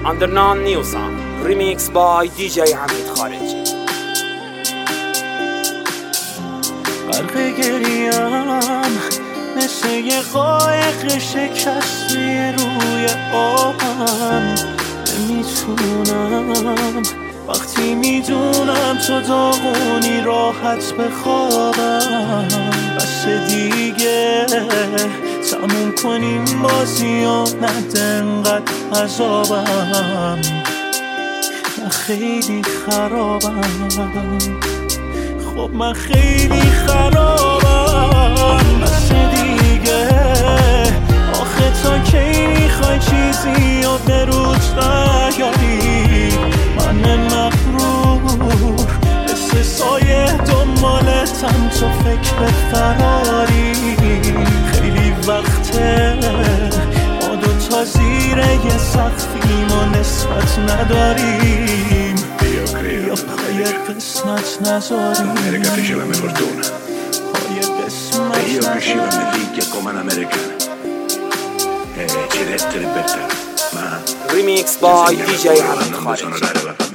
Underground New Sound Remix by DJ حمید خارجی. غرق گریم مثل یه قایق شکسته روی آبم، نمیتونم وقتی میدونم تو داغونی راحت بخوابم. بس دیگه تموم کنیم بازی و نده انقدر عذابم. من خیلی خرابم، خب من خیلی خرابم. بس دیگه آخه تا کی میخوای چیزی و به روز نیاری؟ من مغرور مثل سایه دنبالتم، تو فکر به فراری. خیلی وقته ما دوتا زیر یه سقفیم و نسبت نداریم. یا پای قسمت نذاریم. Non capisce la mia fortuna. پای قسمت E io crescevo نذاریم. in figlia come un'americana. E ci dette libertà. Ma Remix by DJ حمید non خارجی. sono onorare la famiglia.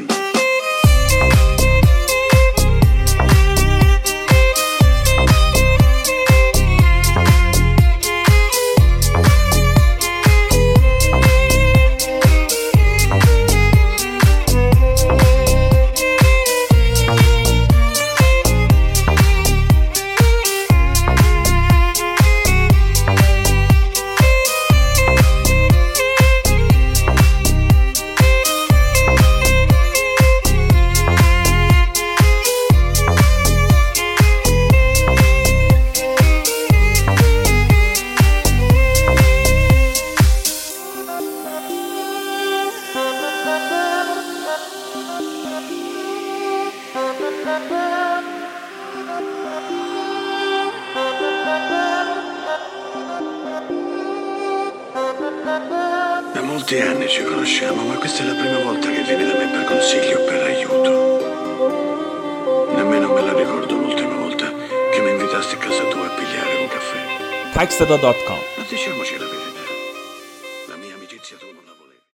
Da molti anni ci conosciamo, ma questa è la prima volta che vieni da me per consiglio o per aiuto. Nemmeno me la ricordo l'ultima volta che mi invitasti a casa tua a pigliare un caffè. تکصدا.com